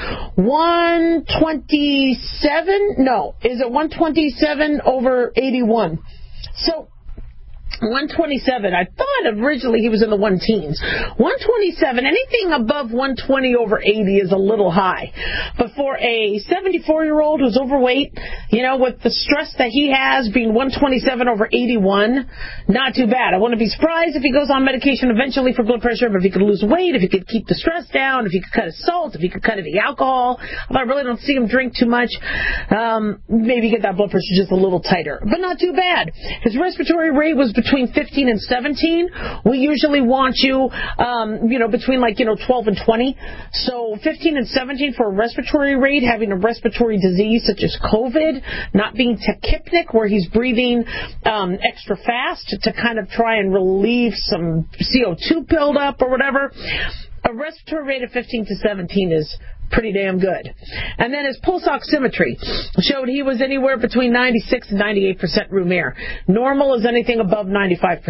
C: 127? No. Is it 127 over 81? So 127. I thought originally he was in the 1-teens. 127. Anything above 120 over 80 is a little high. But for a 74-year-old who's overweight, with the stress that he has, being 127 over 81, not too bad. I wouldn't be surprised if he goes on medication eventually for blood pressure, but if he could lose weight, if he could keep the stress down, if he could cut his salt, if he could cut the alcohol. I really don't see him drink too much. Maybe get that blood pressure just a little tighter, but not too bad. His respiratory rate was between 15 and 17. We usually want you, between 12 and 20. So 15 and 17 for a respiratory rate, having a respiratory disease such as COVID, not being tachypnic, where he's breathing extra fast to kind of try and relieve some CO2 buildup or whatever. A respiratory rate of 15 to 17 is pretty damn good. And then his pulse oximetry showed he was anywhere between 96 and 98% room air. Normal is anything above 95%.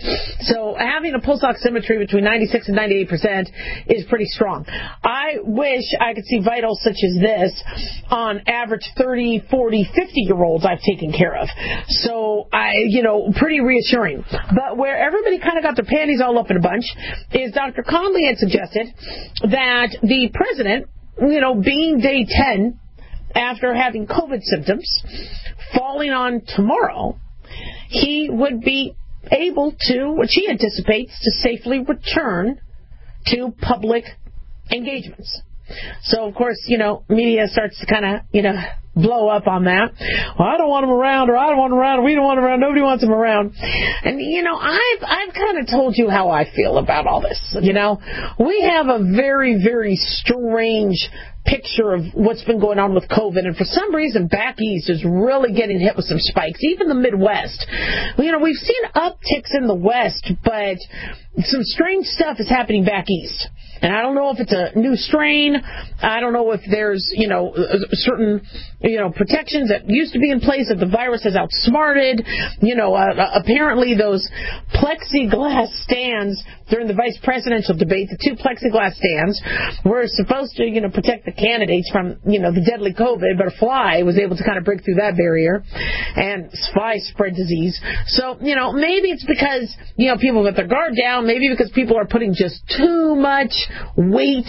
C: So having a pulse oximetry between 96 and 98% is pretty strong. I wish I could see vitals such as this on average 30, 40, 50-year-olds I've taken care of. So pretty reassuring. But where everybody kind of got their panties all up in a bunch is Dr. Conley had suggested that the president, being day 10 after having COVID symptoms, falling on tomorrow, he would be able to, which he anticipates, to safely return to public engagements. So, of course, media starts to kind of, blow up on that. Well, I don't want him around, or I don't want him around, or we don't want him around, nobody wants him around. And, I've kind of told you how I feel about all this. We have a very, very strange picture of what's been going on with COVID, and for some reason back east is really getting hit with some spikes, even the Midwest. We've seen upticks in the West, but some strange stuff is happening back east. And I don't know if it's a new strain. I don't know if there's, certain, protections that used to be in place that the virus has outsmarted. Apparently those plexiglass stands during the vice presidential debate, the 2 plexiglass stands were supposed to, protect the candidates from, the deadly COVID, but a fly was able to kind of break through that barrier, and flies spread disease. So, maybe it's because, people got their guard down, maybe because people are putting just too much weight,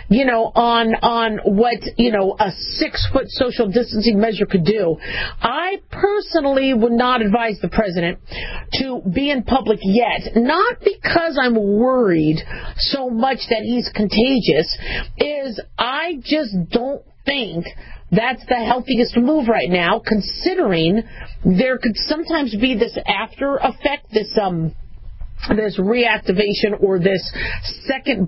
C: on what, a 6-foot social distancing measure could do. I personally would not advise the president to be in public yet, not because I'm worried so much that he's contagious, is I just don't think that's the healthiest move right now, considering there could sometimes be this after effect, this reactivation or this second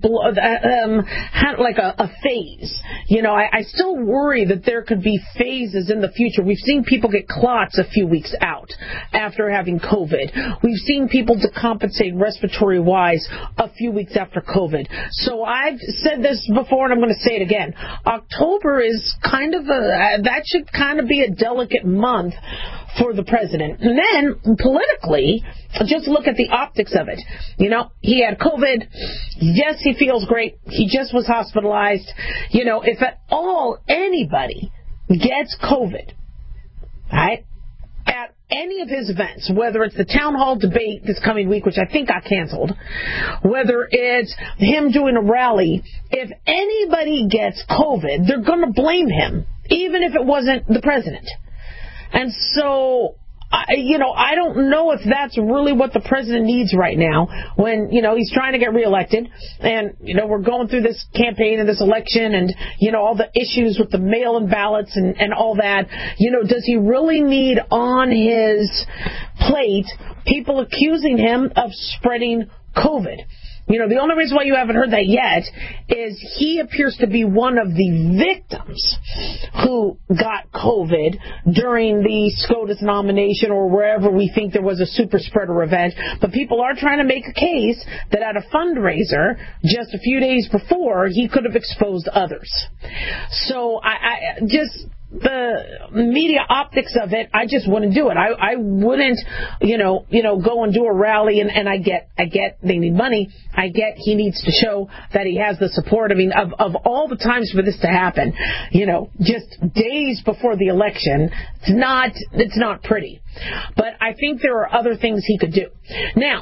C: like a phase. I still worry that there could be phases in the future. We've seen people get clots a few weeks out after having COVID. We've seen people decompensate respiratory-wise a few weeks after COVID. So I've said this before, and I'm going to say it again. October is kind of that should kind of be a delicate month for the president. And then, politically, just look at the optics of it. He had COVID. Yes, he feels great. He just was hospitalized. If at all anybody gets COVID, right, at any of his events, whether it's the town hall debate this coming week, which I think got canceled, whether it's him doing a rally, if anybody gets COVID, they're going to blame him, even if it wasn't the president. And so, I don't know if that's really what the president needs right now when, he's trying to get reelected and, we're going through this campaign and this election and, all the issues with the mail-in ballots and all that. Does he really need on his plate people accusing him of spreading COVID? The only reason why you haven't heard that yet is he appears to be one of the victims who got COVID during the SCOTUS nomination or wherever we think there was a super spreader event. But people are trying to make a case that at a fundraiser just a few days before, he could have exposed others. So I just... the media optics of it, I just wouldn't do it. I wouldn't, go and do a rally. And I get they need money. I get he needs to show that he has the support. I mean, of all the times for this to happen, just days before the election, it's not pretty. But I think there are other things he could do. Now,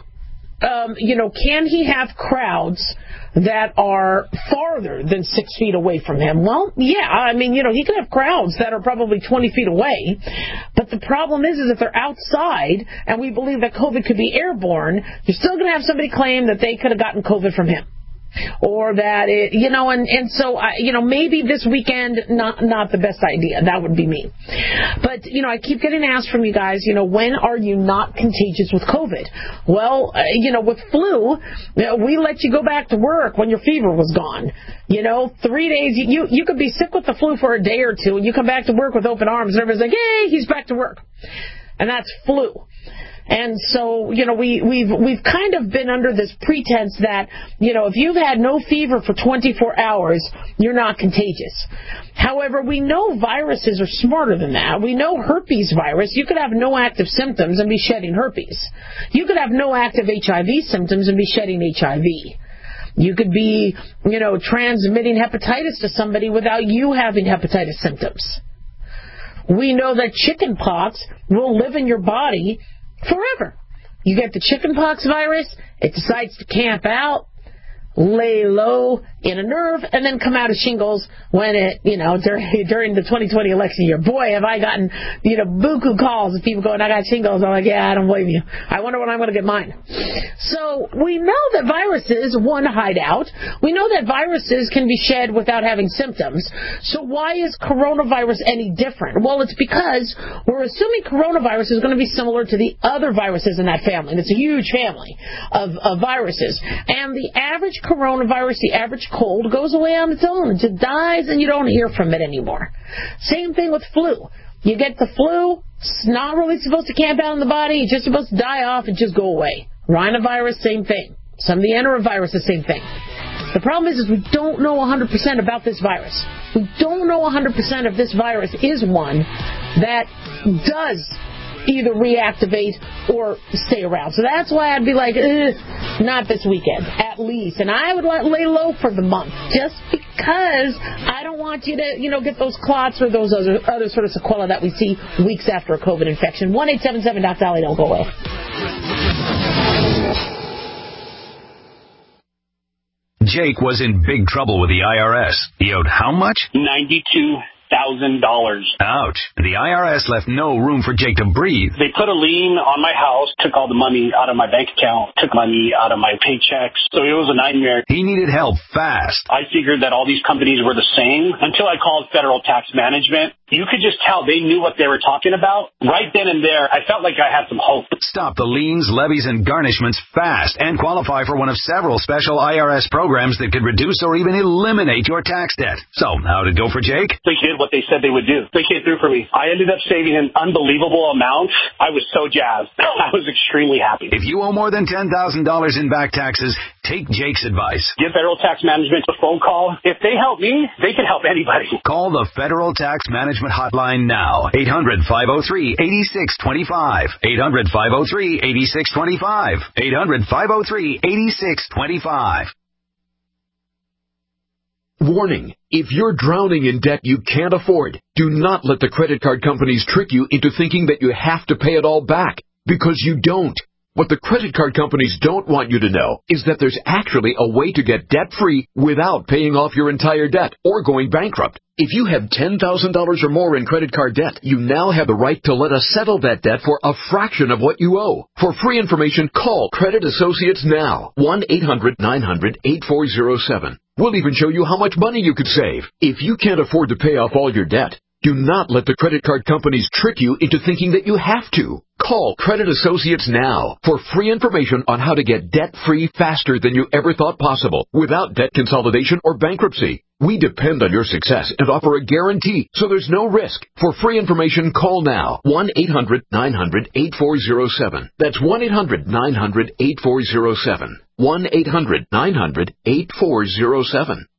C: can he have crowds that are farther than 6 feet away from him? Well, yeah. I mean, he could have crowds that are probably 20 feet away. But the problem is if they're outside and we believe that COVID could be airborne, you're still going to have somebody claim that they could have gotten COVID from him. Or that, so, maybe this weekend, not the best idea. That would be me. But, I keep getting asked from you guys, when are you not contagious with COVID? Well, with flu, we let you go back to work when your fever was gone. 3 days, you could be sick with the flu for a day or two, and you come back to work with open arms, and everybody's like, hey, he's back to work. And that's flu. And so, we've kind of been under this pretense that, if you've had no fever for 24 hours, you're not contagious. However, we know viruses are smarter than that. We know herpes virus, you could have no active symptoms and be shedding herpes. You could have no active HIV symptoms and be shedding HIV. You could be, transmitting hepatitis to somebody without you having hepatitis symptoms. We know that chicken pox will live in your body forever. You get the chickenpox virus, it decides to camp out, lay low in a nerve, and then come out of shingles when it, during the 2020 election year. Boy, have I gotten, buku calls of people going, I got shingles. I'm like, yeah, I don't blame you. I wonder when I'm going to get mine. So we know that viruses, hide out. We know that viruses can be shed without having symptoms. So why is coronavirus any different? Well, it's because we're assuming coronavirus is going to be similar to the other viruses in that family. And it's a huge family of viruses. And the average coronavirus, the average cold, goes away on its own. It just dies and you don't hear from it anymore. Same thing with flu. You get the flu, it's not really supposed to camp out in the body. It's just supposed to die off and just go away. Rhinovirus, same thing. Some of the enterovirus, the same thing. The problem is we don't know 100% about this virus. We don't know 100% if this virus is one that does either reactivate or stay around. So that's why I'd be like, not this weekend, at least. And I would lay low for the month, just because I don't want you to, get those clots or those other sort of sequelae that we see weeks after a COVID infection. 1-877-DOC-DOLLY, don't go away.
D: Jake was in big trouble with the IRS. He owed how much?
E: $92,000.
D: Ouch. The IRS left no room for Jake to breathe.
E: They put a lien on my house, took all the money out of my bank account, took money out of my paychecks. So it was a nightmare.
D: He needed help fast.
E: I figured that all these companies were the same until I called Federal Tax Management. You could just tell they knew what they were talking about. Right then and there, I felt like I had some hope.
D: Stop the liens, levies, and garnishments fast and qualify for one of several special IRS programs that could reduce or even eliminate your tax debt. So, how did it go for Jake?
E: They did what they said they would do. They came through for me. I ended up saving an unbelievable amount. I was so jazzed. I was extremely happy.
D: If you owe more than $10,000 in back taxes, take Jake's advice.
E: Give Federal Tax Management a phone call. If they help me, they can help anybody.
D: Call the Federal Tax Management hotline now. 800-503-8625. 800-503-8625. 800-503-8625.
F: Warning, if you're drowning in debt you can't afford, do not let the credit card companies trick you into thinking that you have to pay it all back, because you don't. What the credit card companies don't want you to know is that there's actually a way to get debt-free without paying off your entire debt or going bankrupt. If you have $10,000 or more in credit card debt, you now have the right to let us settle that debt for a fraction of what you owe. For free information, call Credit Associates now. 1-800-900-8407. We'll even show you how much money you could save. If you can't afford to pay off all your debt, do not let the credit card companies trick you into thinking that you have to. Call Credit Associates now for free information on how to get debt-free faster than you ever thought possible without debt consolidation or bankruptcy. We depend on your success and offer a guarantee, so there's no risk. For free information, call now. 1-800-900-8407. That's 1-800-900-8407. 1-800-900-8407.